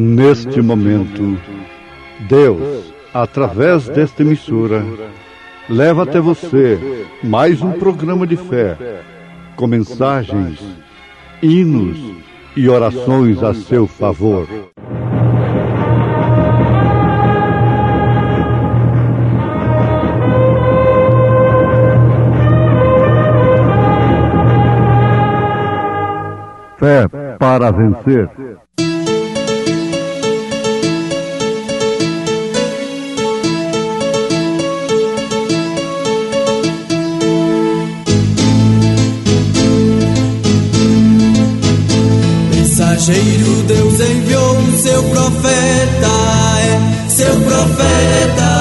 Neste momento, Deus, através desta emissora, leva até você mais um programa de fé, com mensagens, hinos e orações a seu favor. Fé para vencer. Mensageiro, Deus enviou o seu profeta, seu profeta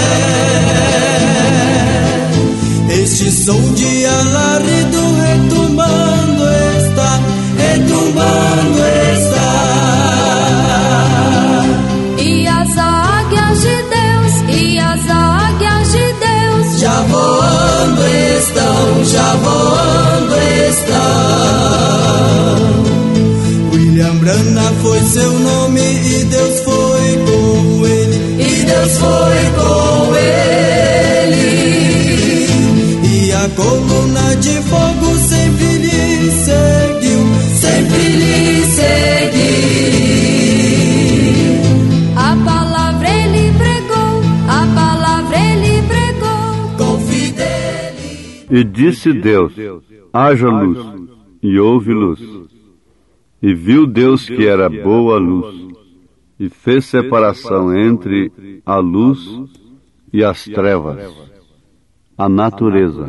é. Este som de alarido retumbando está, retumbando está. E as águias de Deus, e as águias de Deus já voando estão, já voando estão. William Branham foi seu nome e Deus foi com ele, e Deus foi com ele. E a coluna de fogo sempre lhe seguiu, sempre lhe seguiu. A palavra ele pregou, a palavra ele pregou com fidelidade. E disse Deus: haja luz, e houve luz. E viu Deus que era boa a luz, e fez separação entre a luz e as trevas, a natureza.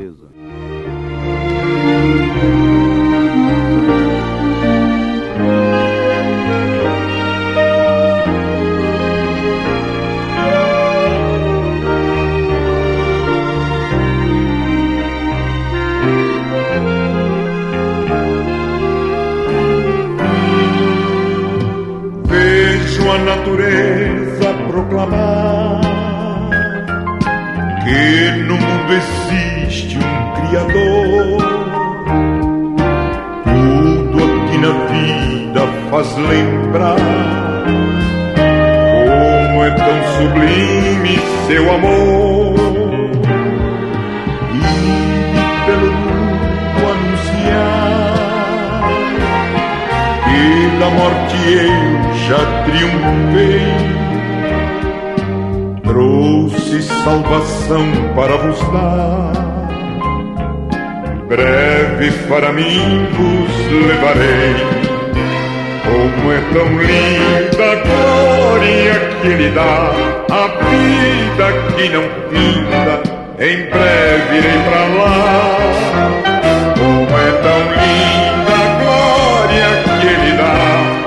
A natureza proclamar que no mundo existe um Criador. Tudo aqui na vida faz lembrar como é tão sublime seu amor. E pelo mundo anunciar que da morte eu já triunfei, trouxe salvação para vos dar, breve para mim vos levarei. Como é tão linda a glória que ele dá, a vida que não finda, em breve irei pra lá. Como é tão linda a glória que ele dá,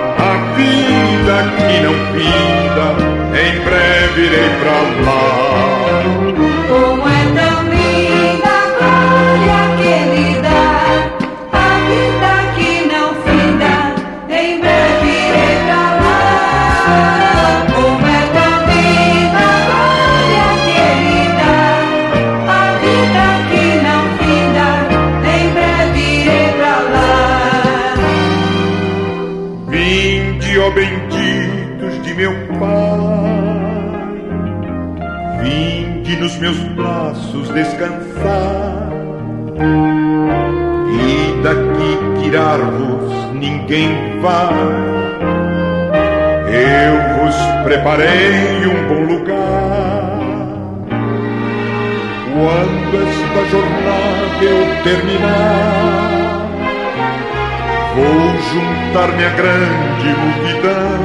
que não finda, em breve irei pra lá. Como é tão linda a glória que ele dá, a vida que não finda, em breve irei pra lá. Como é tão linda a glória que ele dá, a vida que não finda, em breve irei pra lá. Vinde, ó benditos de meu Pai, vinde nos meus braços descansar, e daqui tirar-vos ninguém vai. Eu vos preparei um bom lugar. Quando esta jornada eu terminar, vou juntar-me à grande multidão,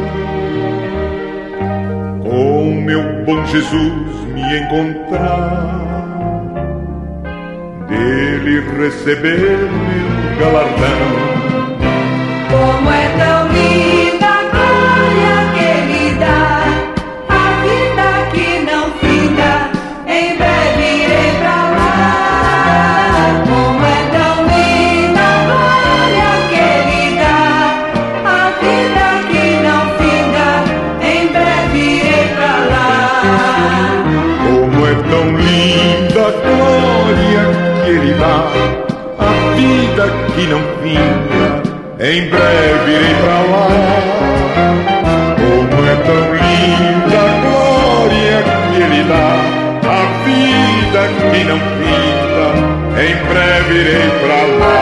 com meu bom Jesus me encontrar, dele receber meu galardão. Como é tão linda a glória que ele dá, a vida que não finda, em breve irei pra lá. Como é tão linda a glória que ele dá, a vida que não finda, em breve irei pra lá. Como é tão linda a glória que ele dá, a vida que não finda, em breve irei pra lá. que não finda, em breve irei pra lá.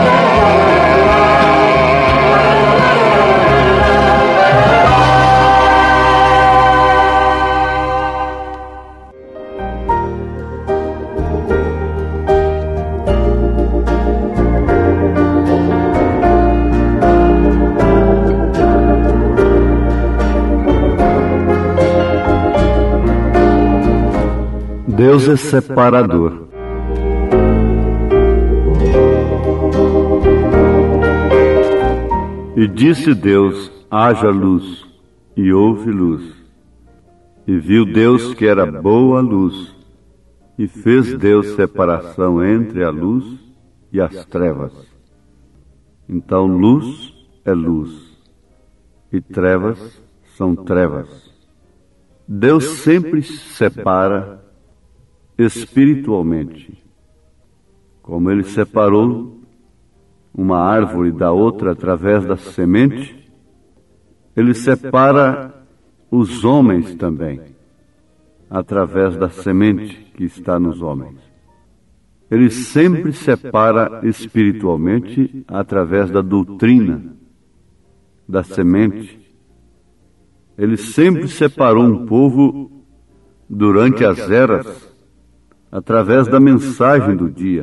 Deus é separador. E disse Deus: haja luz, e houve luz. E viu Deus que era boa a luz, e fez Deus separação entre a luz e as trevas. Então luz é luz, e trevas são trevas. Deus sempre separa espiritualmente. Como Ele separou uma árvore da outra através da semente, Ele separa os homens também, através da semente que está nos homens. Ele sempre separa espiritualmente através da doutrina, da semente. Ele sempre separou um povo durante as eras, através da mensagem do dia,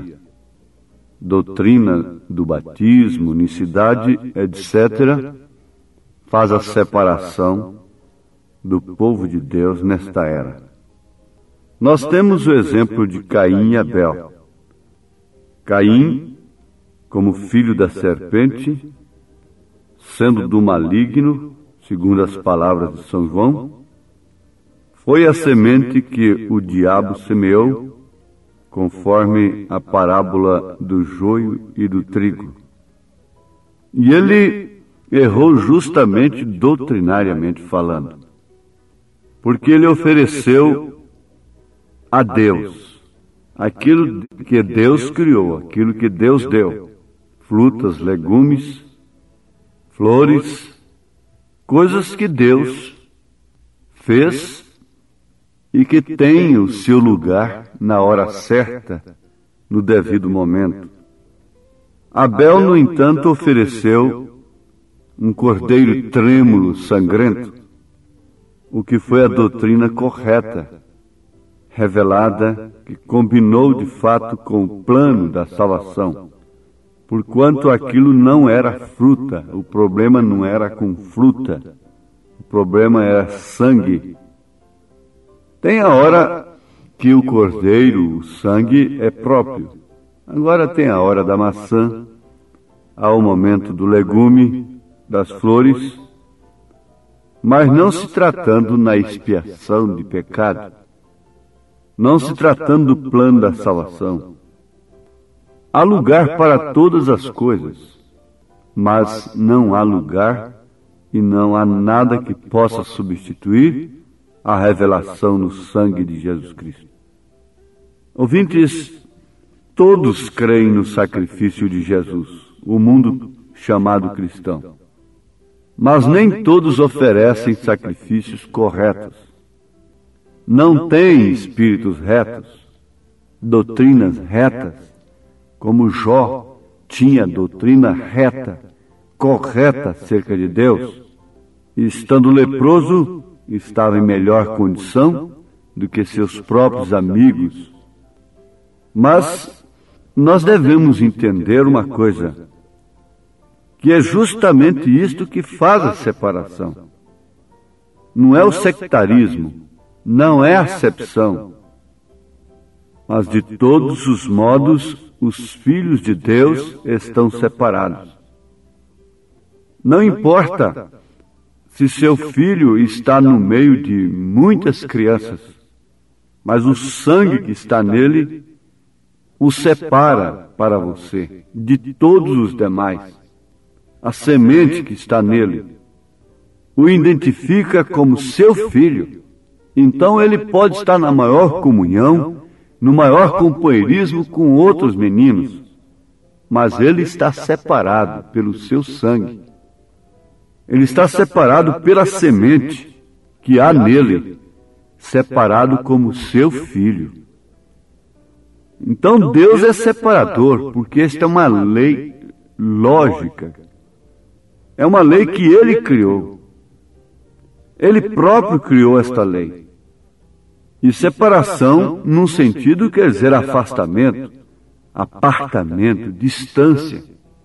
doutrina do batismo, unicidade, etc., faz a separação do povo de Deus nesta era. Nós temos o exemplo de Caim e Abel. Caim, como filho da serpente, sendo do maligno, segundo as palavras de São João, foi a semente que o diabo semeou, conforme a parábola do joio e do trigo. E ele errou justamente doutrinariamente falando, porque ele ofereceu a Deus aquilo que Deus criou, aquilo que Deus deu, frutas, legumes, flores, coisas que Deus fez e que tem o seu lugar na hora certa, no devido momento. Abel, no entanto, ofereceu um cordeiro trêmulo, sangrento, o que foi a doutrina correta, revelada, que combinou de fato com o plano da salvação, porquanto aquilo não era fruta, o problema não era com fruta, o problema era sangue. Tem a hora que o cordeiro, o sangue, é próprio. Agora tem a hora da maçã, há o momento do legume, das flores, mas não se tratando na expiação de pecado, não se tratando do plano da salvação. Há lugar para todas as coisas, mas não há lugar e não há nada que possa substituir a revelação no sangue de Jesus Cristo. Ouvintes, todos creem no sacrifício de Jesus, o mundo chamado cristão. Mas nem todos oferecem sacrifícios corretos. Não têm espíritos retos, doutrinas retas, como Jó tinha doutrina reta, correta acerca de Deus, e estando leproso, estava em melhor condição do que seus próprios amigos. Mas nós devemos entender uma coisa, que é justamente isto que faz a separação. Não é o sectarismo, não é a acepção, mas de todos os modos os filhos de Deus estão separados. Não importa se seu filho está no meio de muitas crianças, mas o sangue que está nele o separa para você de todos os demais. A semente que está nele o identifica como seu filho. Então ele pode estar na maior comunhão, no maior companheirismo com outros meninos, mas ele está separado pelo seu sangue. Ele está separado pela semente que há nele, separado como seu filho. Então Deus é separador, porque esta é uma lei lógica. É uma lei que Ele criou. Ele próprio criou esta lei. E separação, num sentido, quer dizer afastamento, apartamento, distância.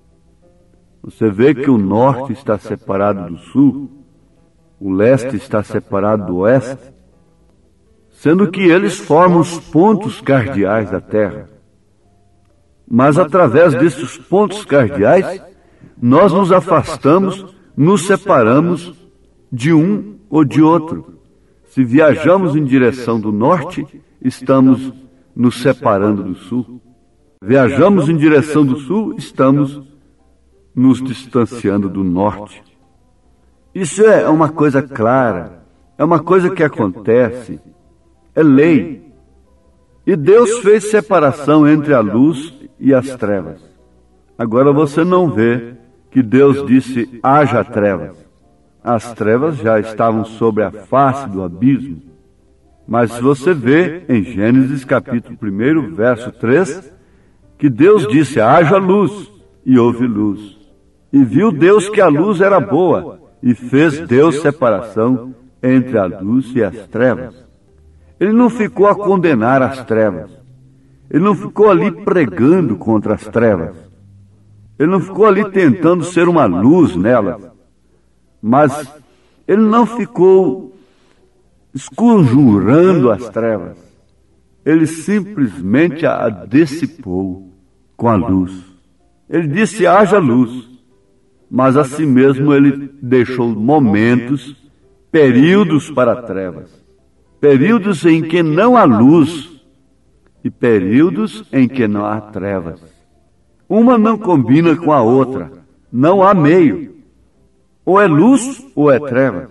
Você vê que o norte está separado do sul, o leste está separado do oeste, sendo que eles formam os pontos cardeais da Terra. Mas através desses pontos cardeais, nós nos afastamos, nos separamos de um ou de outro. Se viajamos em direção do norte, estamos nos separando do sul. Viajamos em direção do sul, estamos nos distanciando do norte. Isso é uma coisa clara, é uma coisa que acontece, é lei. E Deus fez separação entre a luz e as trevas. Agora você não vê que Deus disse, haja trevas. As trevas já estavam sobre a face do abismo. Mas você vê em Gênesis capítulo 1, verso 3, que Deus disse, haja luz, e houve luz. E viu Deus que a luz era boa, e fez Deus separação entre a luz e as trevas. Ele não ficou a condenar as trevas. Ele não ficou ali pregando contra as trevas. Ele não ficou ali tentando ser uma luz nelas. Mas ele não ficou esconjurando as trevas. Ele simplesmente a dissipou com a luz. Ele disse, haja luz. Mas assim mesmo ele deixou momentos, períodos para trevas. Períodos em que não há luz e períodos em que não há trevas. Uma não combina com a outra. Não há meio. Ou é luz ou é trevas.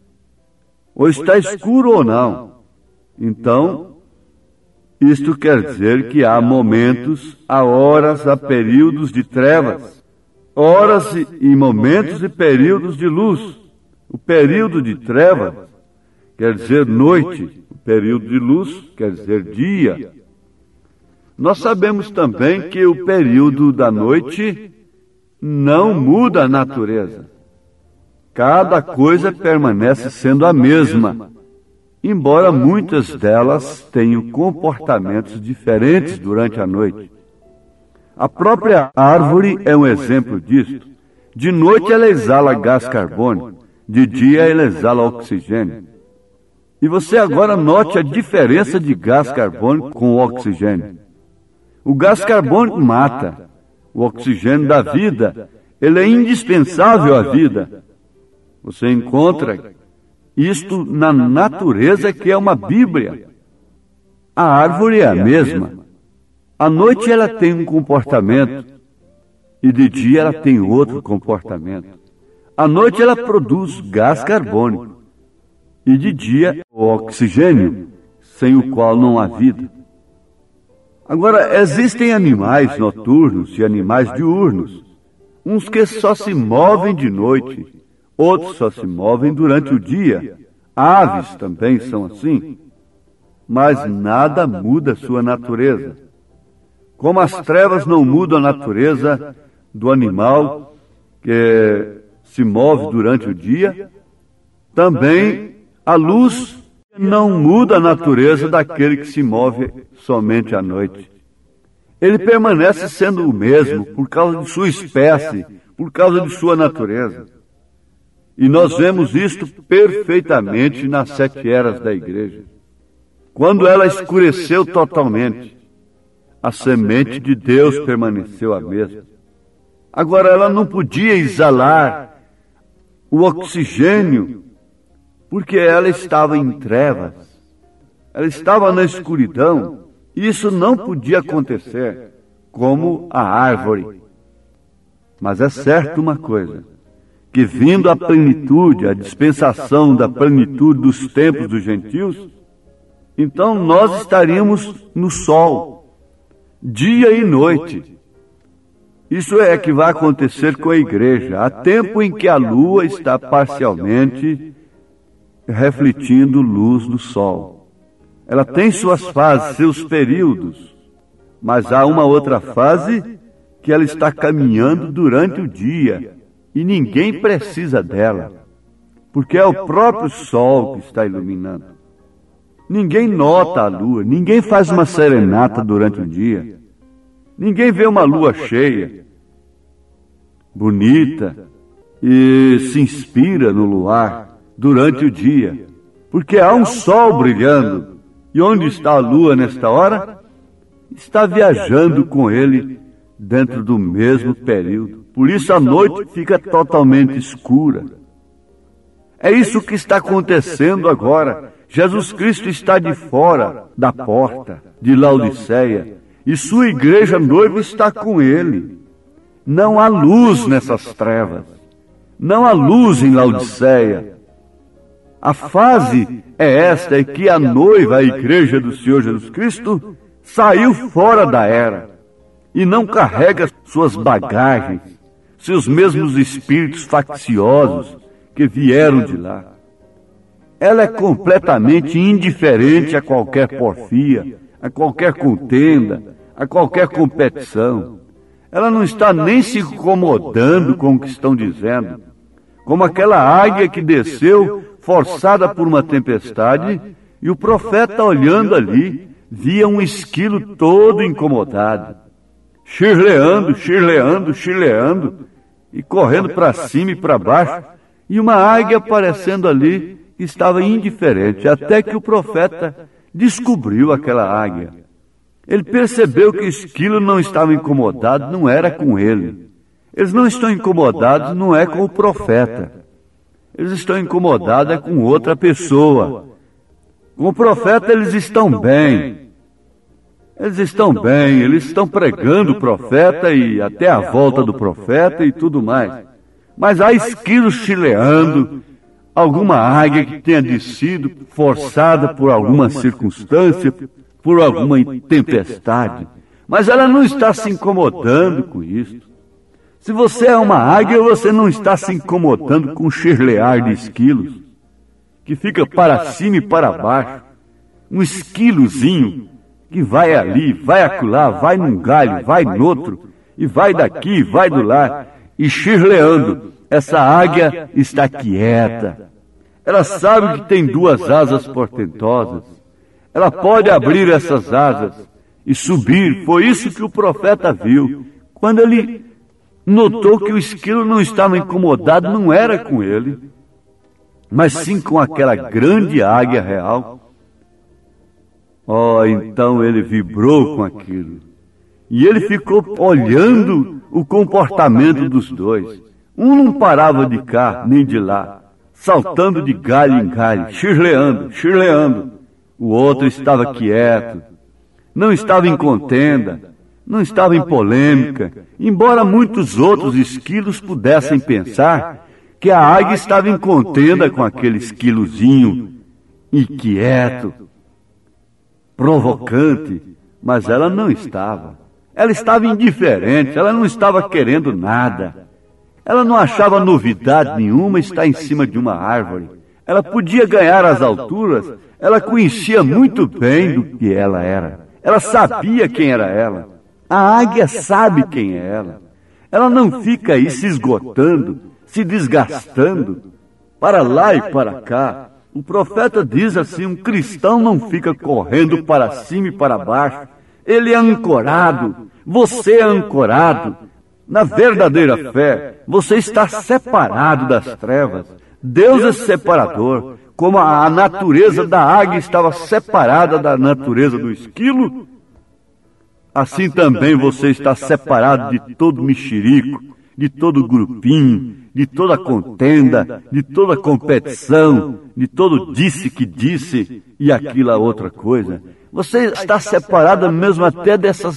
Ou está escuro ou não. Então, isto quer dizer que há momentos, há horas, há períodos de trevas. Horas e momentos e períodos de luz. O período de trevas quer dizer noite. O período de luz quer dizer dia. Nós sabemos também que o período da noite não muda a natureza. Cada coisa permanece sendo a mesma, embora muitas delas tenham comportamentos diferentes durante a noite. A própria árvore é um exemplo disto. De noite ela exala gás carbônico, de dia ela exala oxigênio. E você agora note a diferença de gás carbônico com o oxigênio. O gás carbônico mata, o oxigênio dá vida, ele é indispensável à vida. Você encontra isto na natureza, que é uma Bíblia. A árvore é a mesma. À noite ela tem um comportamento e de dia ela tem outro comportamento. À noite ela produz gás carbônico e de dia o oxigênio, sem o qual não há vida. Agora, existem animais noturnos e animais diurnos, uns que só se movem de noite, outros só se movem durante o dia. Aves também são assim. Mas nada muda sua natureza. Como as trevas não mudam a natureza do animal que se move durante o dia, também a luz não muda a natureza daquele que se move somente à noite. Ele permanece sendo o mesmo por causa de sua espécie, por causa de sua natureza. E nós vemos isto perfeitamente nas 7 eras da igreja. Quando ela escureceu totalmente, a semente de Deus permaneceu a mesma. Agora, ela não podia exalar o oxigênio, porque ela estava em trevas. Ela estava na escuridão. Isso não podia acontecer, como a árvore. Mas é certo uma coisa, que vindo a plenitude, a dispensação da plenitude dos tempos dos gentios, então nós estaríamos no sol, dia e noite. Isso é que vai acontecer com a igreja. Há tempo em que a lua está parcialmente refletindo luz do sol. Ela tem suas fases, seus períodos. Mas há uma outra fase que ela está caminhando durante o dia e ninguém precisa dela, porque é o próprio sol que está iluminando. Ninguém nota a lua, ninguém faz uma serenata durante o dia, ninguém vê uma lua cheia, bonita, e se inspira no luar durante o dia, porque há um sol brilhando. E onde está a lua nesta hora? Está viajando com ele dentro do mesmo período. Por isso a noite fica totalmente escura. É isso que está acontecendo agora. Jesus Cristo está de fora da porta de Laodiceia e sua igreja noiva está com ele. Não há luz nessas trevas. Não há luz em Laodiceia. A fase é esta, é que a noiva, a igreja do Senhor Jesus Cristo, saiu fora da era e não carrega suas bagagens, seus mesmos espíritos facciosos que vieram de lá. Ela é completamente indiferente a qualquer porfia, a qualquer contenda, a qualquer competição. Ela não está nem se incomodando com o que estão dizendo, como aquela águia que desceu forçada por uma tempestade, e o profeta, olhando ali, via um esquilo todo incomodado, chirleando, chirleando, chirleando, e correndo para cima e para baixo, e uma águia aparecendo ali, que estava indiferente, até que o profeta descobriu aquela águia. Ele percebeu que o esquilo não estava incomodado, não era com ele. Eles não estão incomodados, não é com o profeta. Eles estão incomodados é com outra pessoa. Com o profeta eles estão bem. Eles estão bem, eles estão pregando o profeta e até a volta do profeta e tudo mais. Mas há esquilos chileando, alguma águia que tenha descido, forçada por alguma circunstância, por alguma tempestade. Mas ela não está se incomodando com isso. Se você é uma águia, você não está se incomodando com o chirlear de esquilos, que fica para cima e para baixo. Um esquilozinho que vai ali, vai acolá, vai num galho, vai no outro, e vai daqui, vai do lá, e chirleando. Essa águia está quieta. Ela sabe que tem duas asas portentosas. Ela pode abrir essas asas e subir. Foi isso que o profeta viu. Quando ele notou que o esquilo não estava incomodado, não era com ele, mas sim com aquela grande águia real. Oh, então ele vibrou com aquilo. E ele ficou olhando o comportamento dos dois. Um não parava de cá, nem de lá, saltando de galho em galho, chirleando, chirleando. O outro estava quieto, não estava em contenda, não estava em polêmica, embora muitos outros esquilos pudessem pensar que a águia estava em contenda com aquele esquilozinho inquieto, provocante, mas ela não estava. Ela estava indiferente, ela não estava querendo nada. Ela não achava novidade nenhuma estar em cima de uma árvore. Ela podia ganhar as alturas, ela conhecia muito bem do que ela era. Ela sabia quem era ela. A águia sabe quem é ela. Ela não fica aí se esgotando, se desgastando, para lá e para cá. O profeta diz assim, um cristão não fica correndo para cima e para baixo. Ele é ancorado, você é ancorado. Na verdadeira fé, você está separado das trevas. Deus é separador. Como a natureza da águia estava separada da natureza do esquilo, assim também você está separado de todo mexerico, de todo grupinho, de toda contenda, de toda competição, de todo disse que disse e aquela outra coisa. Você está separado mesmo até dessas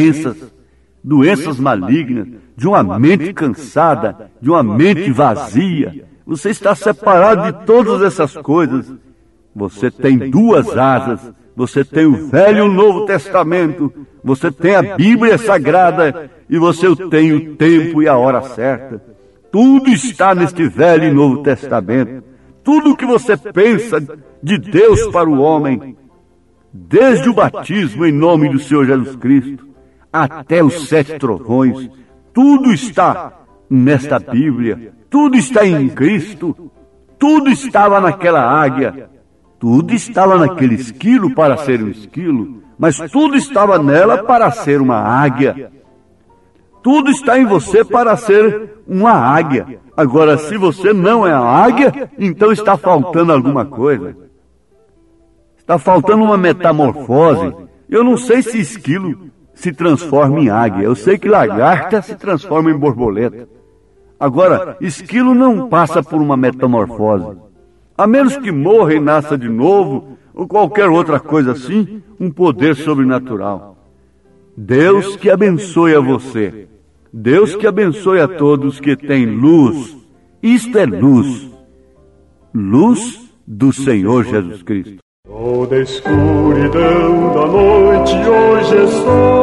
doenças malignas, de uma mente cansada, de uma mente vazia. Você está separado de todas essas coisas. Você tem duas asas. Você tem o Velho e o Novo Testamento. Você tem a Bíblia Sagrada. E você tem o tempo e a hora certa. Tudo está neste Velho e Novo Testamento. Tudo o que você pensa de Deus para o homem, desde o batismo em nome do Senhor Jesus Cristo, até os 7 trovões, tudo está nesta Bíblia, tudo está em Cristo, tudo estava naquela águia, tudo estava naquele esquilo para ser um esquilo, mas tudo estava nela para ser uma águia. Tudo está em você para ser uma águia. Agora, se você não é a águia, então está faltando alguma coisa. Está faltando uma metamorfose. Eu não sei se esquilo se transforma em águia. Eu sei que lagarta se transforma em borboleta. Agora, esquilo não passa por uma metamorfose. A menos que morra e nasça de novo, ou qualquer outra coisa assim, um poder sobrenatural. Deus que abençoe a você. Deus que abençoe a todos que têm luz. Isto é luz. Luz do Senhor Jesus Cristo. Toda a escuridão da noite hoje é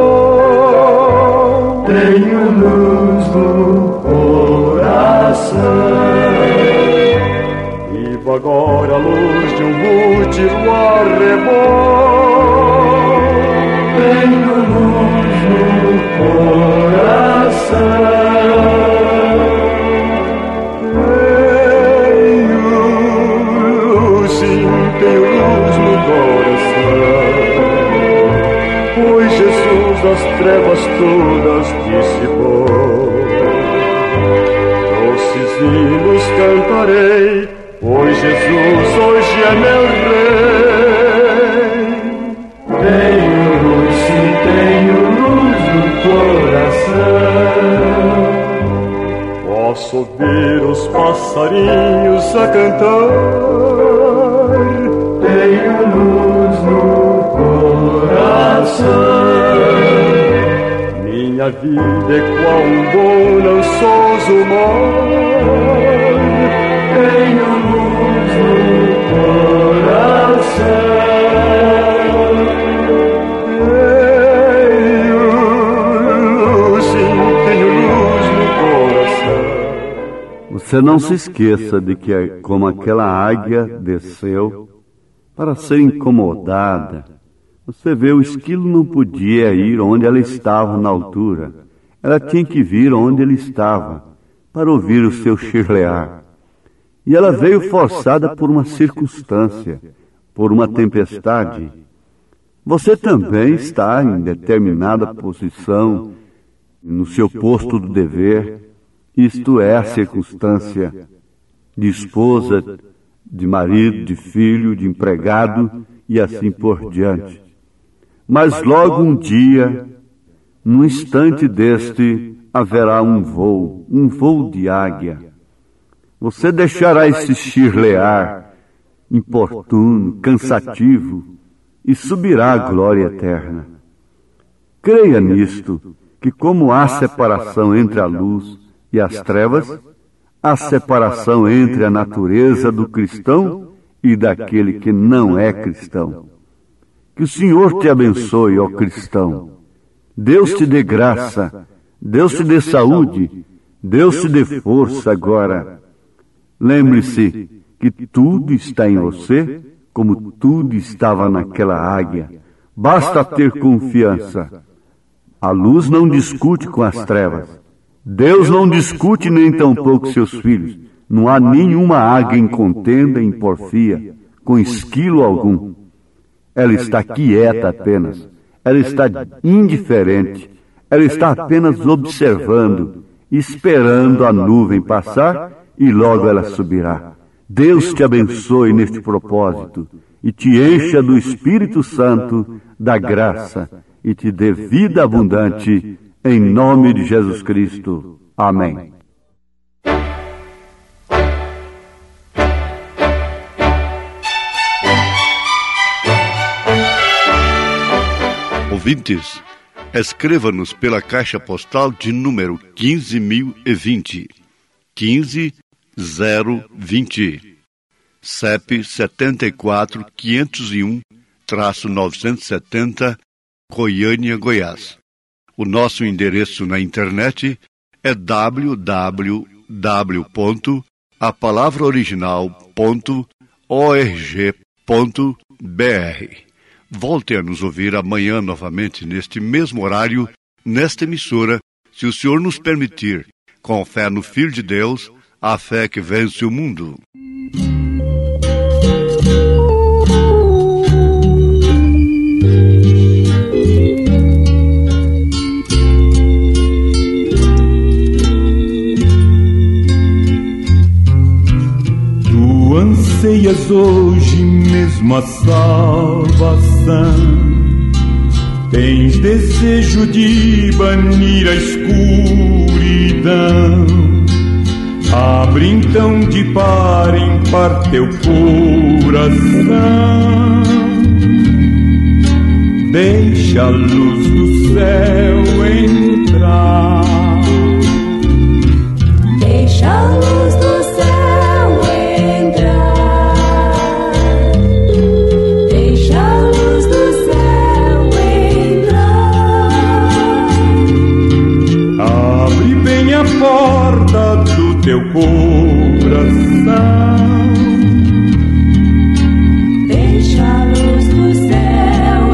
sol. Tenho luz no coração. Vivo agora a luz de um bútiro a rebol. Tenho luz no coração. As trevas todas dissipou. Doces hinos cantarei, pois Jesus hoje é meu rei. Tenho luz, sim, tenho luz no coração. Posso ouvir os passarinhos a cantar. Tenho luz no coração. Minha vida é qual um bom lançoso mar. Tenho luz no coração. Tenho luz no coração. Você não se esqueça de que, como aquela águia desceu para ser incomodada, você vê, o esquilo não podia ir onde ela estava na altura. Ela tinha que vir onde ele estava, para ouvir o seu chirlear. E ela veio forçada por uma circunstância, por uma tempestade. Você também está em determinada posição, no seu posto do dever. Isto é a circunstância de esposa, de marido, de filho, de empregado e assim por diante. Mas logo um dia, num instante deste, haverá um voo de águia. Você deixará esse chirlear importuno, cansativo, e subirá à glória eterna. Creia nisto, que como há separação entre a luz e as trevas, há separação entre a natureza do cristão e daquele que não é cristão. Que o Senhor te abençoe, ó cristão. Deus te dê graça, Deus te dê saúde, Deus te dê força agora. Lembre-se que tudo está em você, como tudo estava naquela águia. Basta ter confiança. A luz não discute com as trevas. Deus não discute nem tampouco seus filhos. Não há nenhuma águia em contenda, em porfia, com esquilo algum. Ela está quieta apenas, ela está indiferente, ela está apenas observando, esperando a nuvem passar e logo ela subirá. Deus te abençoe neste propósito e te encha do Espírito Santo, da graça, e te dê vida abundante, em nome de Jesus Cristo. Amém. Ouvintes, escreva-nos pela caixa postal de número 15.020, 15020, CEP 74.501-970, Goiânia, Goiás. O nosso endereço na internet é www.apalavraoriginal.org.br. Volte a nos ouvir amanhã novamente neste mesmo horário, nesta emissora, se o Senhor nos permitir, com fé no Filho de Deus, a fé que vence o mundo. Tu anseias hoje mesmo a salvação. Tens desejo de banir a escuridão. Abre então de par em par teu coração. Deixa a luz do céu entrar. Deixa a luz do céu entrar. Deixa a luz do céu entrar. Abre bem a porta do teu coração. Deixa a luz do céu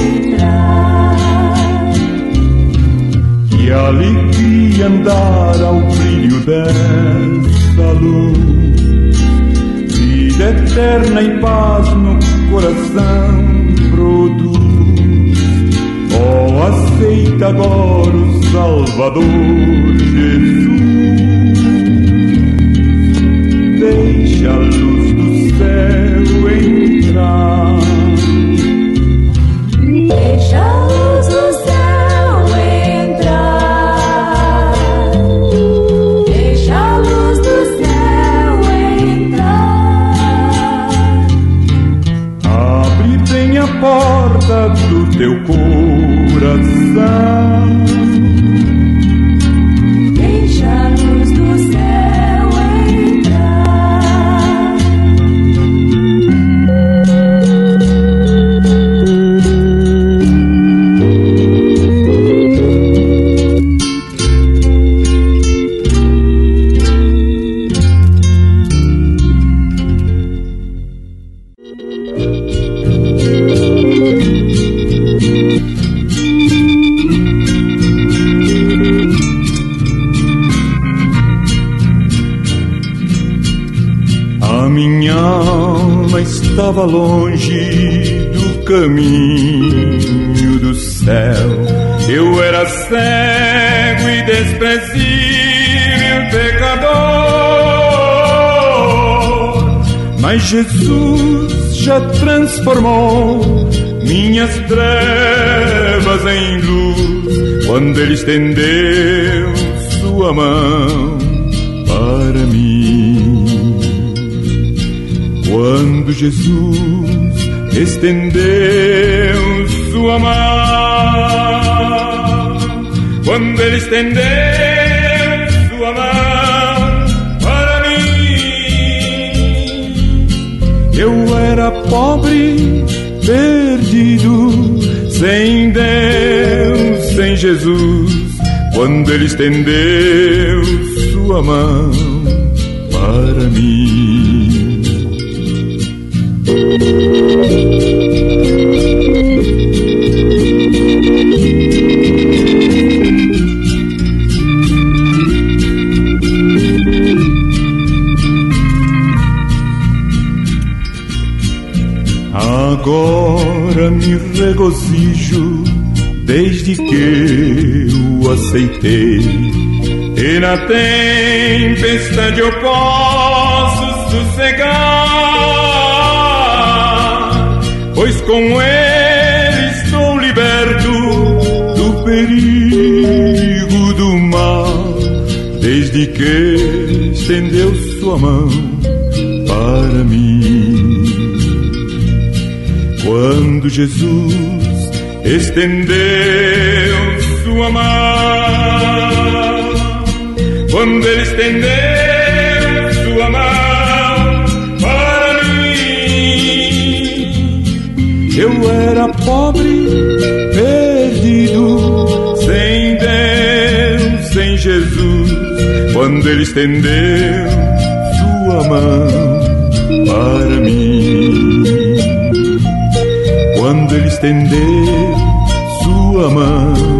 entrar. Que alegria andar ao brilho dessa luz. Vida eterna e paz no coração produz. Oh, aceita agora o Salvador Jesus. Deixa a luz do céu entrar. Deixa a luz do céu entrar. Deixa a luz do céu entrar. Abre bem a porta do teu coração. Deixa a luz do céu entrar. A minha alma estava longe do caminho do céu. Eu era cego e desprezível pecador, mas Jesus já transformou minhas trevas em luz, quando Ele estendeu sua mão para mim. Quando Jesus estendeu sua mão, quando Ele estendeu sua mão para mim, eu era pobre, perdido, sem Deus, sem Jesus. Quando Ele estendeu sua mão para mim. Agora me regozijo desde que o aceitei, e na tempestade eu posso sossegar, pois com Ele estou liberto do perigo do mal, desde que estendeu sua mão para mim. Quando Jesus estendeu sua mão, quando Ele estendeu sua mão para mim, eu era pobre, perdido, sem Deus, sem Jesus. Quando Ele estendeu sua mão para mim, quando Ele estendeu sua mão